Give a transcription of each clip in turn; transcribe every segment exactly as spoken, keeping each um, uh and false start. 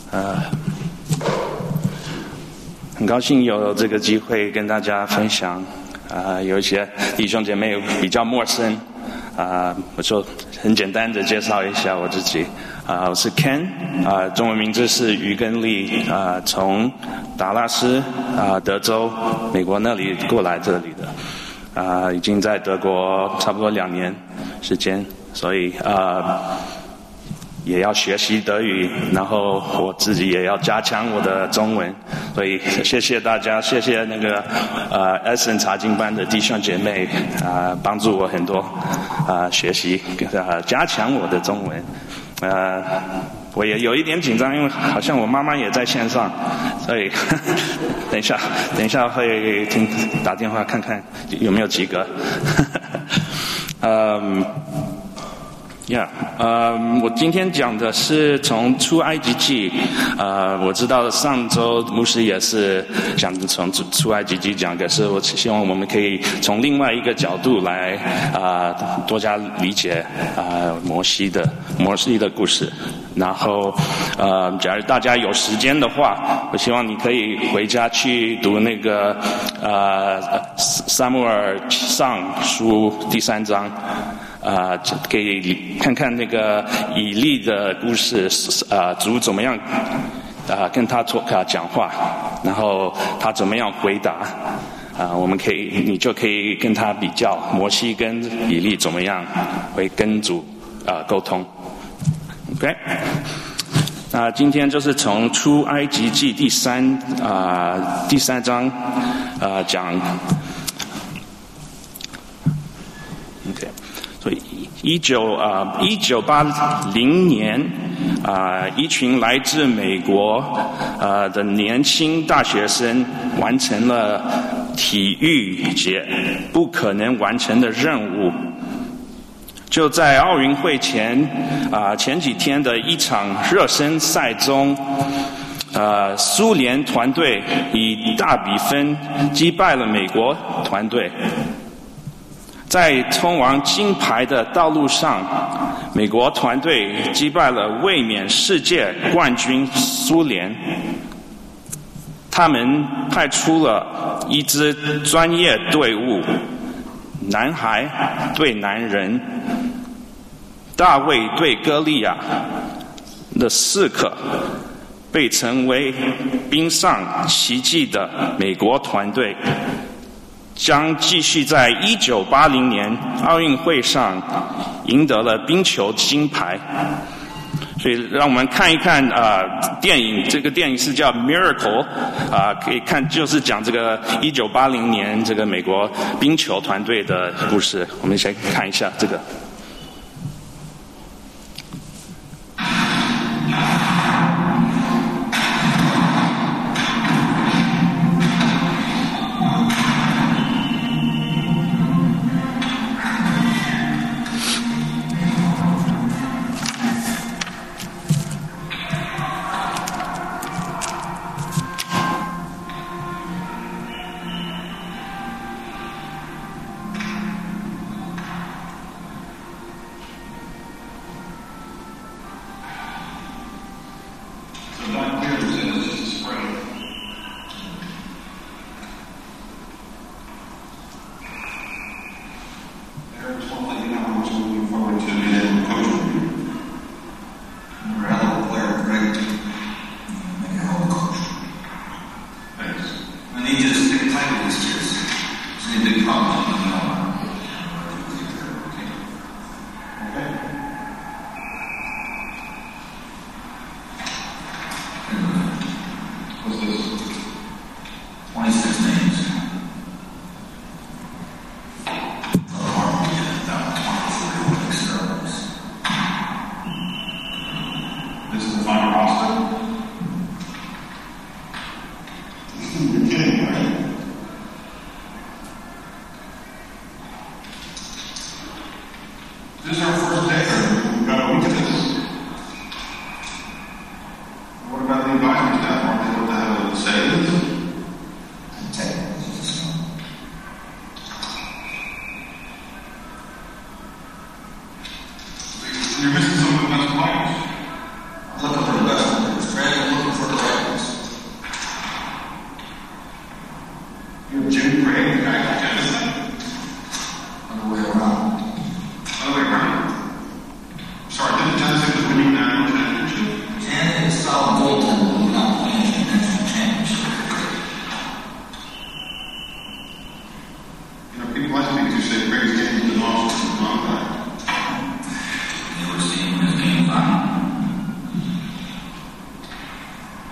呃，很高兴有这个机会跟大家分享。啊、呃，有一些弟兄姐妹比较陌生，啊、呃，我就很简单的介绍一下我自己。啊、呃，我是 Ken， 啊、呃，中文名字是于根利，啊、呃，从达拉斯啊、呃，德州，美国那里过来这里的。啊、呃，已经在德国差不多两年时间，所以啊。呃也要学习德语，然后我自己也要加强我的中文，所以谢谢大家，谢谢那个呃 S N 查经班的弟兄姐妹啊、呃，帮助我很多啊、呃、学习啊、呃、加强我的中文，呃我也有一点紧张，因为好像我妈妈也在线上，所以呵呵等一下等一下会听打电话看看有没有及格，嗯。呀、yeah, 呃，我今天讲的是从出埃及记，呃，我知道上周牧师也是讲从出埃及记讲，可是我希望我们可以从另外一个角度来啊、呃，多加理解啊、呃、摩西的摩西的故事。然后呃，假如大家有时间的话，我希望你可以回家去读那个呃撒母耳上书第三章。啊、呃，可以看看那个以利的故事，啊、呃，主怎么样啊、呃、跟他说啊讲话，然后他怎么样回答，啊、呃，我们可以你就可以跟他比较摩西跟以利怎么样会跟主啊、呃、沟通 ，OK。那、呃、今天就是从出埃及记第三啊、呃、第三章啊、呃、讲 ，OK。所以，一九啊一九八零年啊、呃，一群来自美国啊、呃、的年轻大学生完成了体育节不可能完成的任务。就在奥运会前啊、呃、前几天的一场热身赛中，呃，苏联团队以大比分击败了美国团队。在通往金牌的道路上，美国团队击败了卫冕世界冠军苏联。他们派出了一支专业队伍，男孩对男人，大卫对歌利亚的四个被称为冰上奇迹的美国团队。将继续在一九八零年奥运会上赢得了冰球金牌。所以让我们看一看啊、呃、电影，这个电影是叫《Miracle》啊、呃，可以看就是讲这个一九八零年这个美国冰球团队的故事。我们先看一下这个。 You're missing some of the best players. Look at the best players.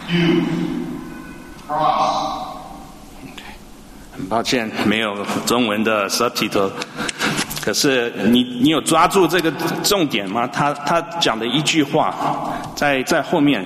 You, cross. 很抱歉，没有中文的 subtitle。可是你你有抓住这个重点吗？他他讲的一句话，在在后面。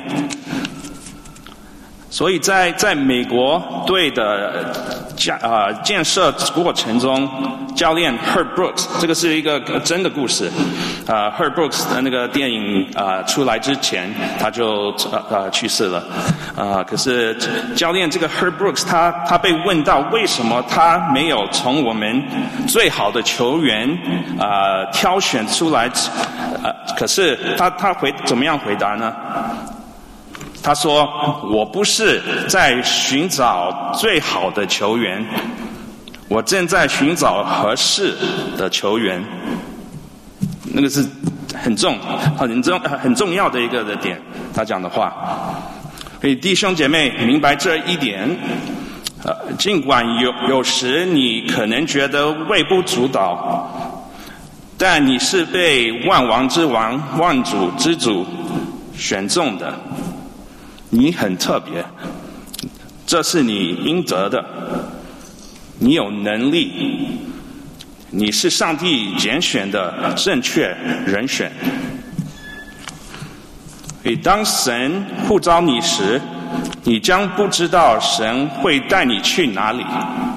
所以在在美国队的建呃建设过程中，教练 Herb Brooks， 这个是一个真的故事。呃 ，Herb Brooks 的那个电影呃出来之前，他就呃呃去世了。呃，可是教练这个 Herb Brooks， 他他被问到为什么他没有从我们最好的球员呃挑选出来，呃，可是他他回怎么样回答呢？他说：“我不是在寻找最好的球员，我正在寻找合适的球员。”那个是很重、很重、很重要的一个的点，他讲的话。所以弟兄姐妹明白这一点，呃，尽管有有时你可能觉得微不足道，但你是被万王之王、万主之主选中的。你很特别，这是你应得的。你有能力，你是上帝拣选的正确人选。所以当神呼召你时，你将不知道神会带你去哪里。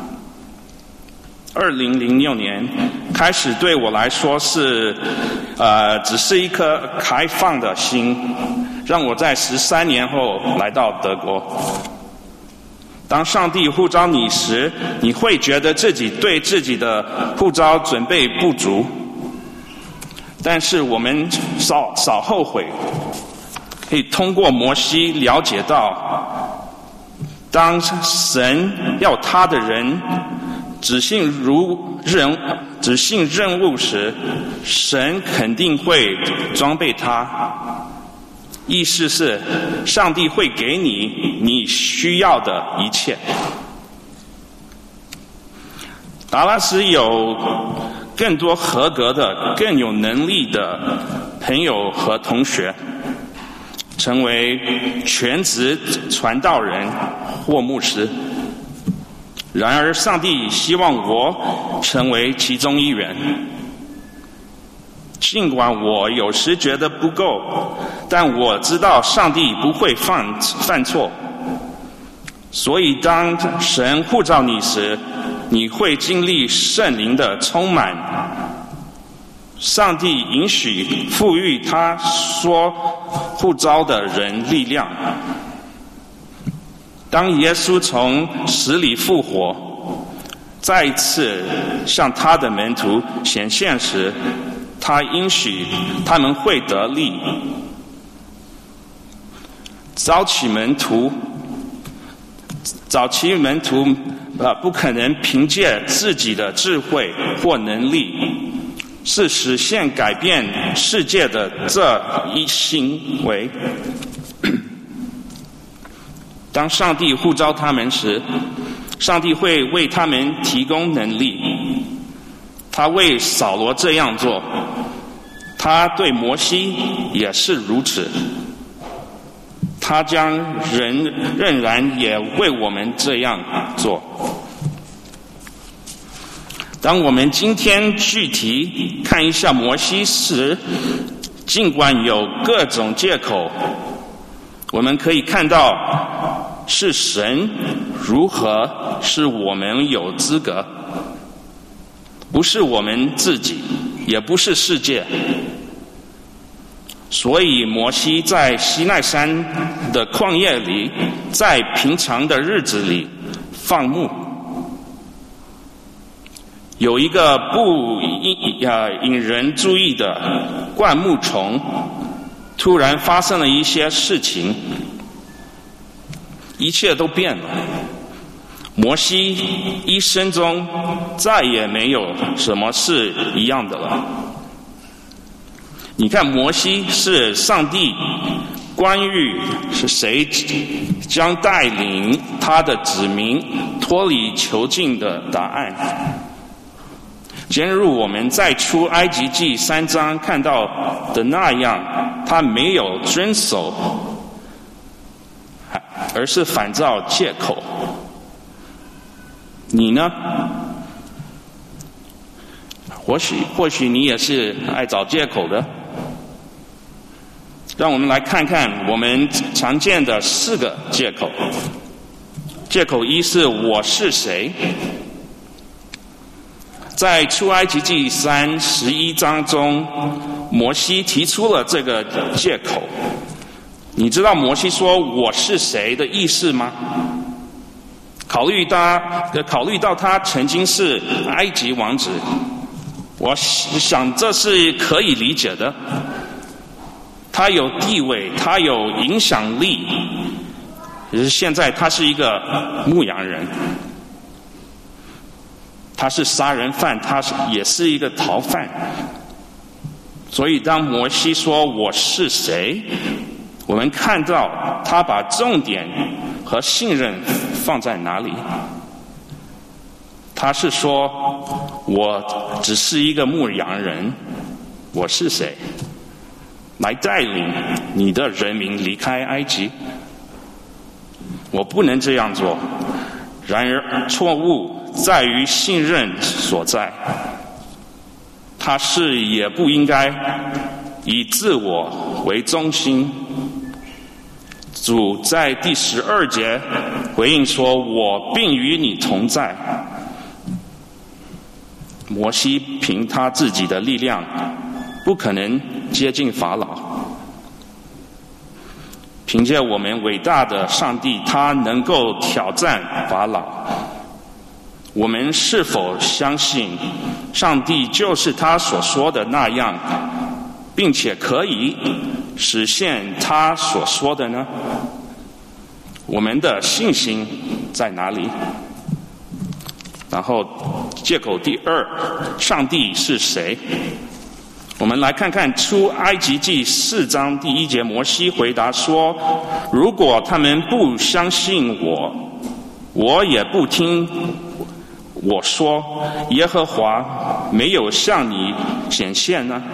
二零零六年开始对我来说是，呃，只是一颗开放的心。让我在十三年后来到德国。当上帝呼召你时，你会觉得自己对自己的呼召准备不足，但是我们少少后悔，可以通过摩西了解到，当神要他的人只信如任只信任务时，神肯定会装备他。意思是，上帝会给你你需要的一切。达拉斯有更多合格的、更有能力的朋友和同学，成为全职传道人或牧师。然而，上帝希望我成为其中一员。尽管我有时觉得不够，但我知道上帝不会犯犯错。所以当神呼召你时，你会经历圣灵的充满。上帝允许赋予他说呼召的人力量。当耶稣从死里复活，再一次向他的门徒显现时，他应许他们会得力。早期门徒，早期门徒呃不可能凭借自己的智慧或能力，是实现改变世界的这一行为。当上帝呼召他们时，上帝会为他们提供能力。他为扫罗这样做，他对摩西也是如此。他将仍仍然也为我们这样做。当我们今天具体看一下摩西时，尽管有各种借口，我们可以看到是神如何使我们有资格，不是我们自己，也不是世界。所以摩西在西奈山的旷野里，在平常的日子里放牧。有一个不引呃引人注意的灌木丛，突然发生了一些事情，一切都变了。摩西一生中再也没有什么是一样的了。你看，摩西是上帝关于是谁将带领他的子民脱离囚禁的答案。正如我们在出埃及记三章看到的那样，他没有遵守而是反造借口。你呢？或许或许你也是爱找借口的。让我们来看看我们常见的四个借口。借口一是我是谁？在出埃及记三十一章中，摩西提出了这个借口。你知道摩西说我是谁的意思吗？考虑到考虑到他曾经是埃及王子，我想这是可以理解的。他有地位，他有影响力，可是现在他是一个牧羊人，他是杀人犯，他是也是一个逃犯。所以当摩西说我是谁，我们看到他把重点和信任放在哪里？他是说我只是一个牧羊人，我是谁？来带领你的人民离开埃及，我不能这样做。然而错误在于信任所在，他是也不应该以自我为中心。主在第十二节回应说：“我并与你同在。”摩西凭他自己的力量不可能接近法老，凭借我们伟大的上帝，他能够挑战法老。我们是否相信上帝就是他所说的那样，并且可以实现他所说的呢？我们的信心在哪里？然后借口第二，上帝是谁？我们来看看出埃及记四章第一节，摩西回答说：“如果他们不相信我，我也不听我说，耶和华没有向你显现呢？”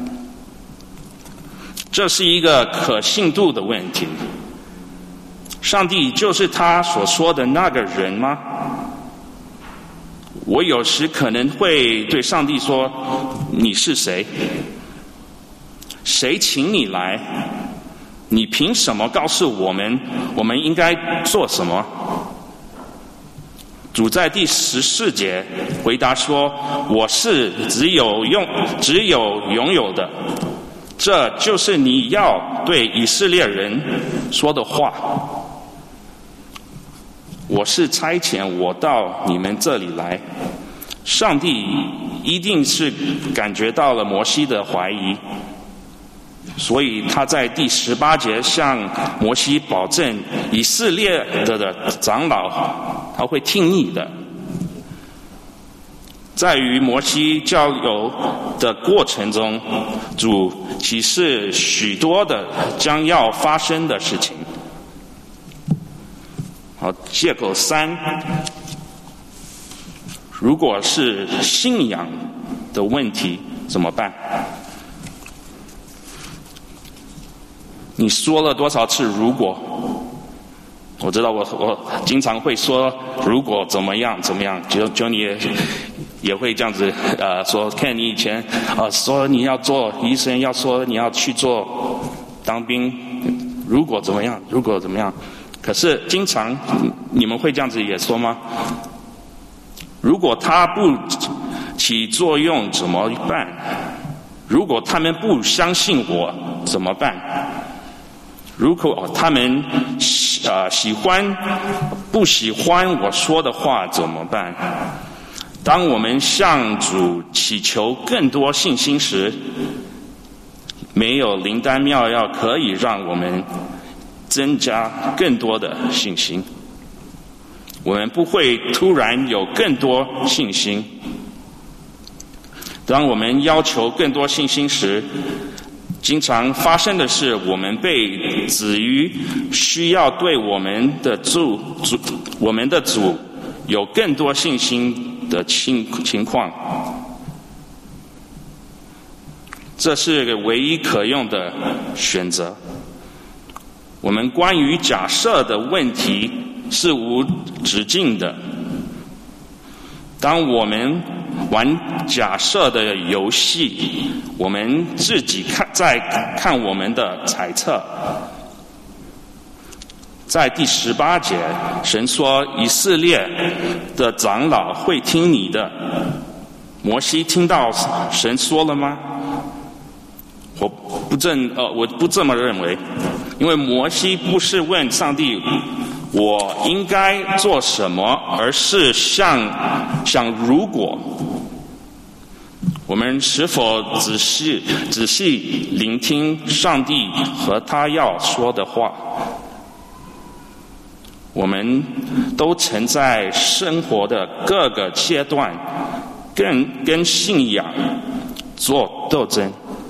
这是一个可信度的问题。上帝就是他所说的那个人吗？我有时可能会对上帝说：“你是谁？谁请你来？你凭什么告诉我们我们应该做什么？”主在第十四节回答说：“我是只有用只有拥有的，这就是你要对以色列人说的话。我是差遣我到你们这里来。”上帝一定是感觉到了摩西的怀疑，所以他在第十八节向摩西保证，以色列的的长老他会听你的。在与摩西交流的过程中，主启示许多的将要发生的事情。好，借口三，如果是信仰的问题怎么办？你说了多少次如果？我知道我我经常会说如果怎么样怎么样，就就你也也会这样子呃说，看你以前呃说你要做医生，要说你要去做当兵，如果怎么样，如果怎么样。可是经常你们会这样子也说吗？如果它不起作用怎么办？如果他们不相信我怎么办？如果他们呃喜欢不喜欢我说的话怎么办？当我们向主祈求更多信心时，没有灵丹妙药可以让我们增加更多的信心。我们不会突然有更多信心。当我们要求更多信心时，经常发生的是，我们被止于需要对我们的主主我们的主有更多信心的情情况。这是唯一可用的选择。 我们关于假设的问题是无止境的。当我们玩假设的游戏，我们自己看在看我们的猜测。在第十八节，神说以色列的长老会听你的。摩西听到神说了吗？我不这呃，我不这么认为，因为摩西不是问上帝我应该做什么，而是想想如果我们是否仔细仔细聆听上帝和他要说的话。我们都曾在生活的各个阶段跟跟信仰做斗争，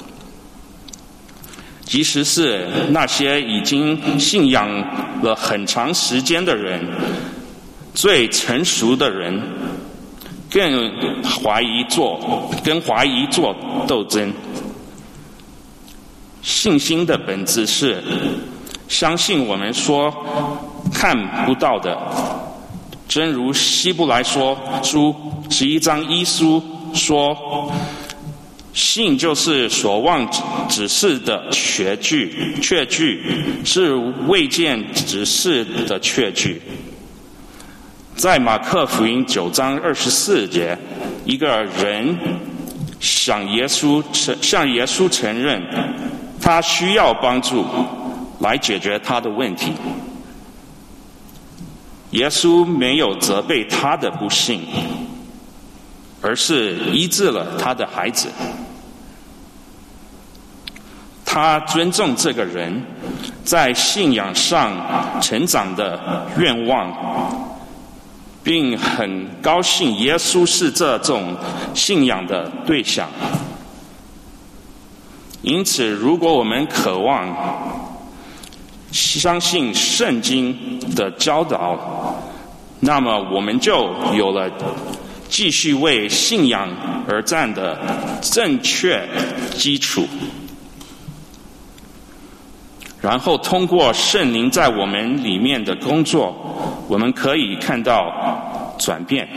即使是那些已经信仰了很长时间的人，最成熟的人，更怀疑做跟怀疑做斗争。信心的本质是相信我们说看不到的，正如希伯来说书十一章一书说，信就是所望指示的确据，确据是未见指示的确据。在马可福音九章二十四节，一个人向耶稣向耶稣承认他需要帮助来解决他的问题。耶稣没有责备他的不信，而是医治了他的孩子。他尊重这个人在信仰上成长的愿望，并很高兴耶稣是这种信仰的对象。因此，如果我们渴望相信圣经的教导，那么我们就有了继续为信仰而战的正确基础。然后通过圣灵在我们里面的工作，我们可以看到转变。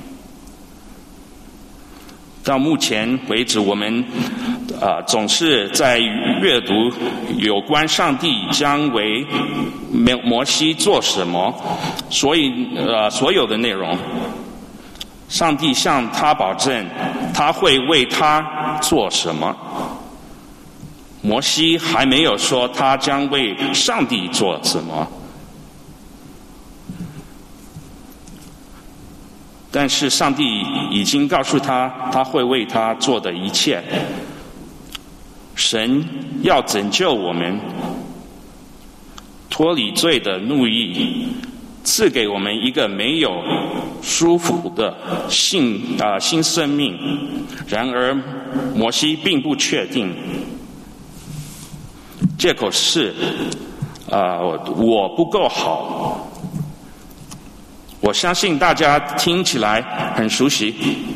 到目前为止，我们呃总是在阅读有关上帝将为摩西做什么，所以呃所有的内容，上帝向他保证他会为他做什么。摩西还没有说他将为上帝做什么，但是上帝已经告诉他他会为他做的一切。神要拯救我们脱离罪的怒意，赐给我们一个没有舒服的新啊、呃、新生命。然而摩西并不确定，借口是啊、呃、我不够好。我相信大家听起来很熟悉，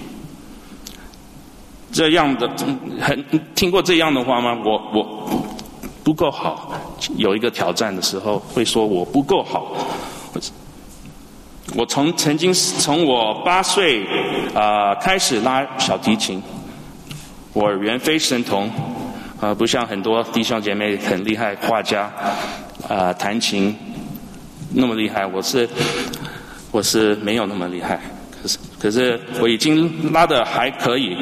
这样的很听过这样的话吗？我我不够好，有一个挑战的时候会说我不够好。我从曾经从我八岁啊、呃、开始拉小提琴，我原非神童，啊、呃、不像很多弟兄姐妹很厉害，画家啊、呃、弹琴那么厉害，我是。我是没有那么厉害，可是可是我已经拉得还可以。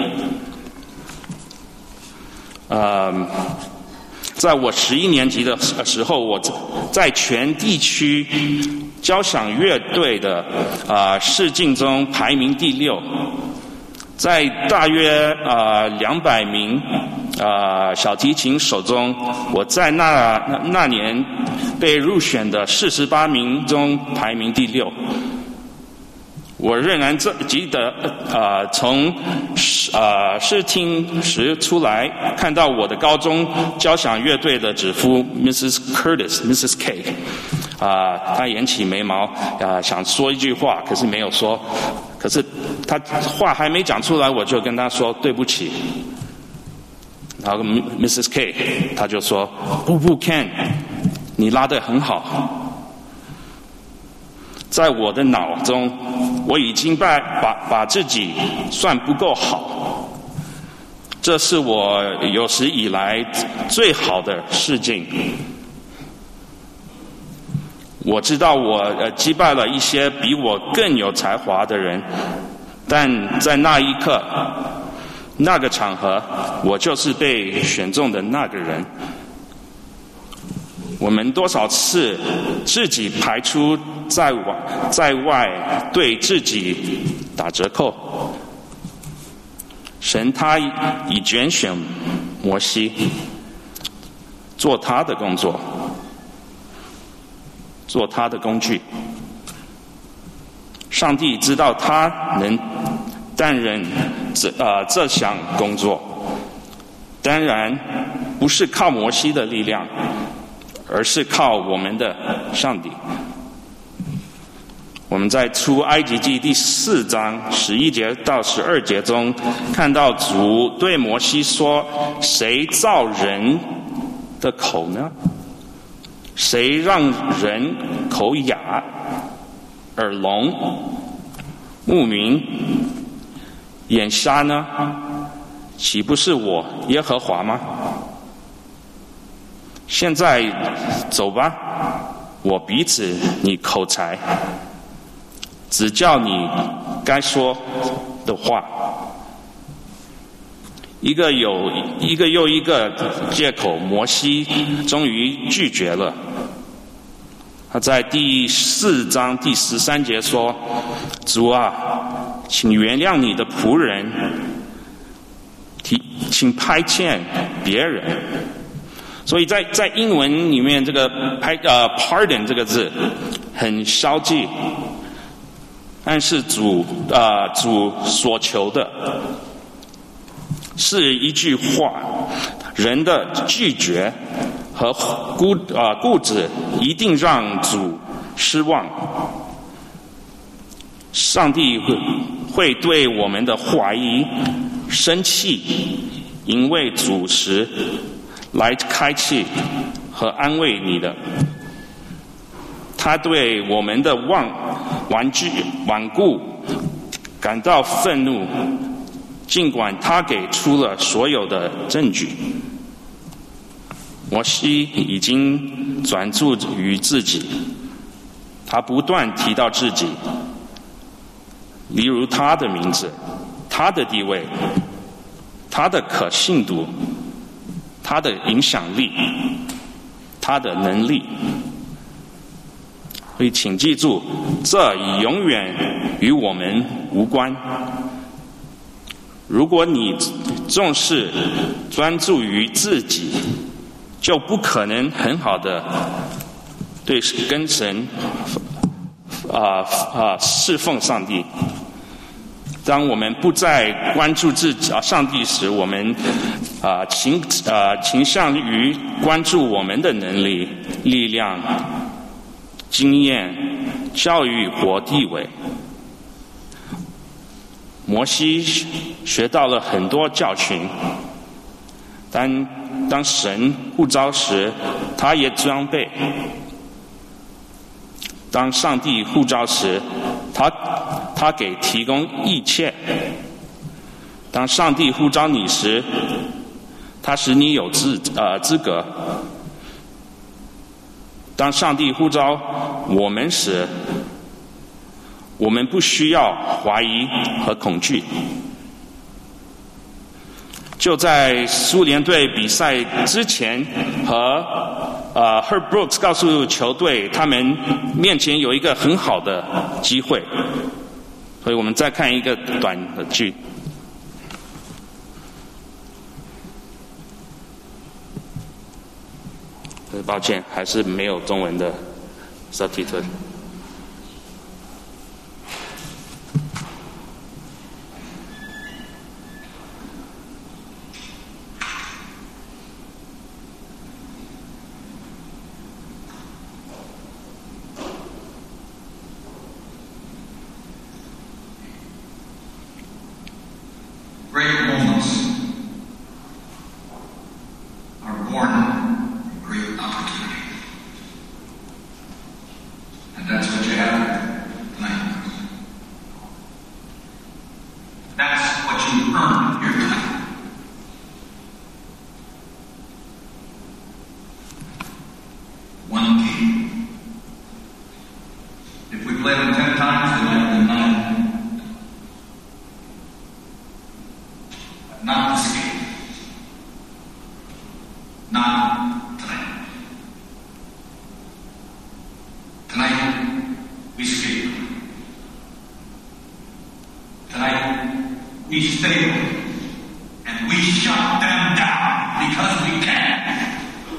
呃，在我十一年级的时候，我在全地区交响乐队的啊、呃、试镜中排名第六，在大约啊两百名啊、呃、小提琴手中，我在那那那年被入选的四十八名中排名第六。我仍然记得，呃，从呃试听时出来，看到我的高中交响乐队的指挥 Missus Curtis、Missus K， 啊、呃，她扬起眉毛，啊、呃，想说一句话，可是没有说，可是她话还没讲出来，我就跟她说对不起。然后 Missus K 她就说不不 Ken， 你拉得很好。在我的脑中，我已经把把把自己算不够好，这是我有史以来最好的事情。我知道我呃击败了一些比我更有才华的人，但在那一刻，那个场合，我就是被选中的那个人。我们多少次自己排除在外，在外对自己打折扣。神他已拣选摩西做他的工作，做他的工具。上帝知道他能担任这呃这项工作，当然不是靠摩西的力量，而是靠我们的上帝。我们在出埃及记第四章十一节到十二节中看到主对摩西说：“谁造人的口呢？谁让人口哑、耳聋、目明、眼瞎呢？岂不是我耶和华吗？现在走吧，我彼此你口才，只叫你该说的话。”一个有一个又一个借口，摩西终于拒绝了。他在第四章第十三节说：“主啊，请原谅你的仆人，请派遣别人。”所以在在英文里面，这个派呃 pardon 这个字很消极，但是主呃主所求的是一句话，人的拒绝和固呃固执一定让主失望。上帝会会对我们的怀疑生气，因为主是来开启和安慰你的。他对我们的顽顽拒顽固感到愤怒，尽管他给出了所有的证据。摩西已经专注于自己，他不断提到自己，例如他的名字、他的地位、他的可信度、他的影响力、他的能力。所以请记住，这永远与我们无关。如果你重视专注于自己，就不可能很好的对跟神啊啊侍奉上帝。当我们不再关注自己啊上帝时，我们啊倾啊倾向于关注我们的能力、力量、经验、教育或地位。摩西学到了很多教训，但当神呼召时，他也装备；当上帝呼召时，他他给提供一切。当上帝呼召你时，他使你有资呃资格。当上帝呼召我们时，我们不需要怀疑和恐惧。就在苏联队比赛之前，和呃 Herb Brooks 告诉球队，他们面前有一个很好的机会。所以我们再看一个短的剧。抱歉，还是没有中文的 subtitle。 Great moments are born of great opportunity. play them ten times, they might win nine. Not this game. Not tonight. Tonight, we escape. Tonight, we stay and we shut them down because we can.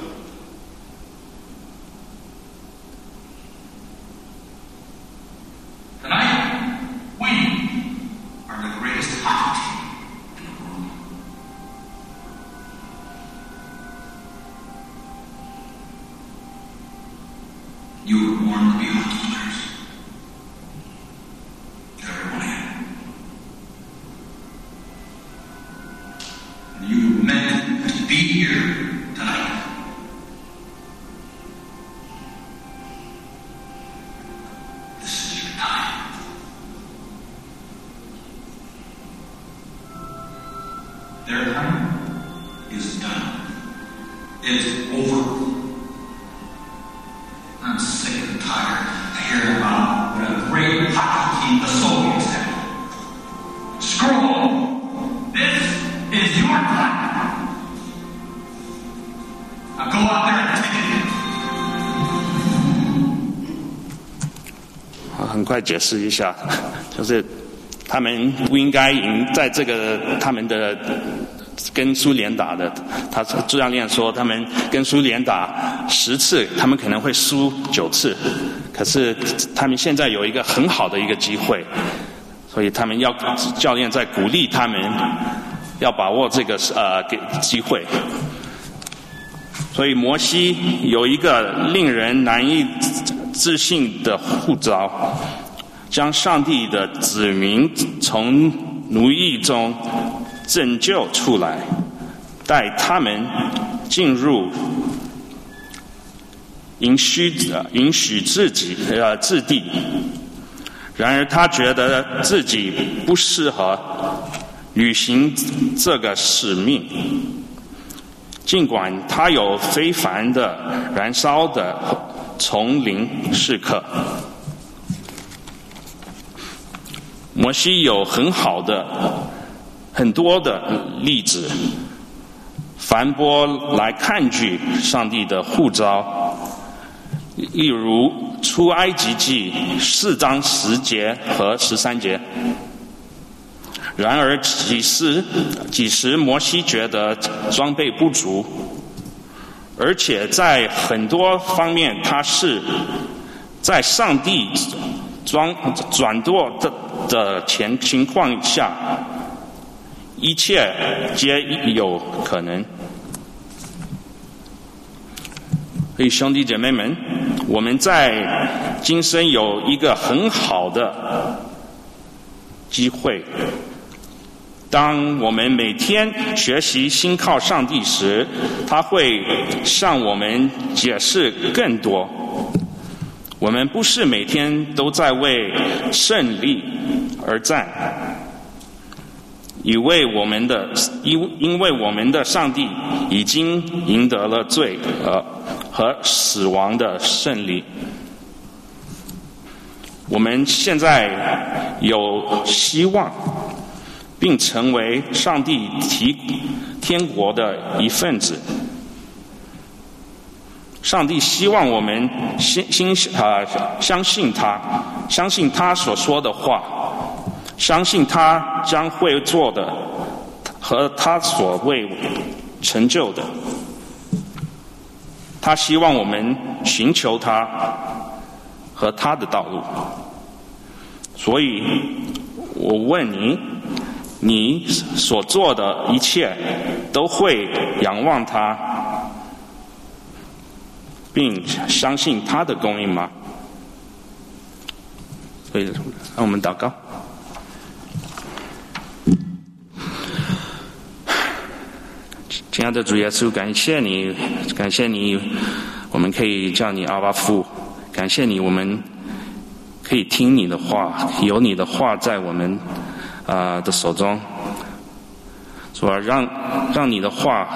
Tonight, we are the greatest hockey team in the world. You were born to be hockey players. Every one of you. And you were meant to be here tonight. This is your time. Their time is done. It's over. I'm sick and tired of hearing about what a great hockey team the Soviets have. Screw them. This is your time. Now go out there and take it. 很快解释一下，就是他们不应该赢，在这个他们的跟苏联打的，他朱教练说他们跟苏联打十次，他们可能会输九次，可是他们现在有一个很好的一个机会，所以他们要教练在鼓励他们要把握这个呃给机会。所以摩西有一个令人难以置信的呼召，将上帝的子民从奴役中拯救出来，带他们进入应许应许自己呃之地。然而他觉得自己不适合履行这个使命，尽管他有非凡的燃烧的丛林时刻。摩西有很好的很多的例子，反驳来抗拒上帝的呼召，例如出埃及记四章十节和十三节。然而几时几时摩西觉得装备不足，而且在很多方面他是在上帝转转舵的的前情况下，一切皆有可能。所以兄弟姐妹们，我们在今生有一个很好的机会。当我们每天学习信靠上帝时，他会向我们解释更多。我们不是每天都在为胜利而战，因为我们的因因为我们的上帝已经赢得了罪呃和死亡的胜利。我们现在有希望，并成为上帝提天国的一份子。上帝希望我们心心啊、呃、相信他，相信他所说的话，相信他将会做的和他所会成就的。他希望我们寻求他和他的道路。所以我问你，你所做的一切都会仰望他，并相信他的供应吗？所以让我们祷告。亲爱的主耶稣，感谢你，感谢你，我们可以叫你阿爸父，感谢你，我们可以听你的话，有你的话在我们啊、呃、的手中，说让让你的话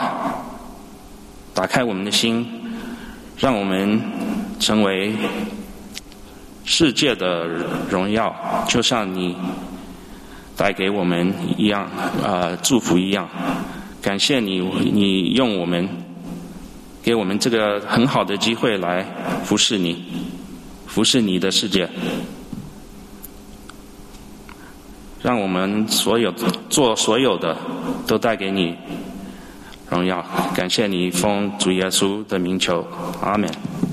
打开我们的心，让我们成为世界的荣耀，就像你带给我们一样，呃，祝福一样。感谢你，你用我们，给我们这个很好的机会来服侍你，服侍你的世界，让我们所有做所有的都带给你荣耀。感谢你，奉主耶稣的名求，阿们。